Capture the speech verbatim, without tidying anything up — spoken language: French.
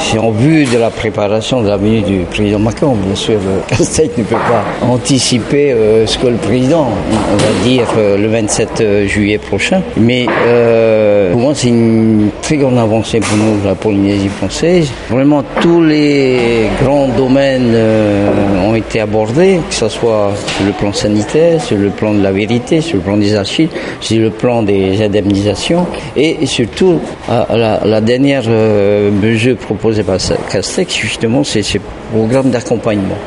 c'est en vue de la préparation de la venue du président Macron. Bien sûr, Castex ne peut pas anticiper euh, ce que le président, on va dire, euh, le vingt-sept juillet prochain. Mais euh, pour moi, c'est une très grande avancée pour nous, la Polynésie française. Vraiment, tous les grands domaines euh, ont été abordés, que ce soit sur le plan sanitaire, sur le plan de la vérité, sur le plan des archives, sur le plan des indemnisations et surtout la, la dernière euh, mesure proposée par Castex, justement, c'est ce programme d'accompagnement.